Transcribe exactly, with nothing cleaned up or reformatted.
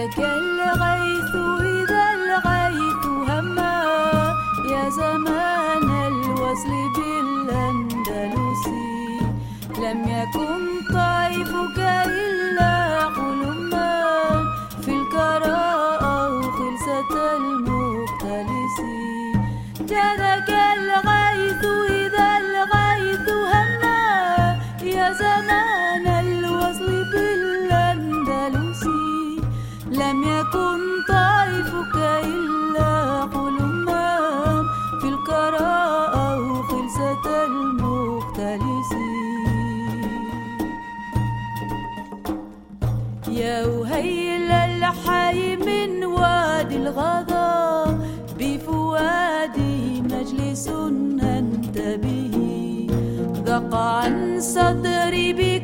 جادك الغيث إذا الغيث هما يا زمان الوصل بالأندلسي لم يكن طيفك إلا قلما في الكراء أو خلسة المختلس جادك الغيث إذا الغيث هما يا زمان الوصل بالأندلسي لم يكن طيفك إلا قلما في الكراء أو خلسة المختلس يا أهيل الحي من وادي الغضا بفؤادي مجلس أنت به ضاق عن صدري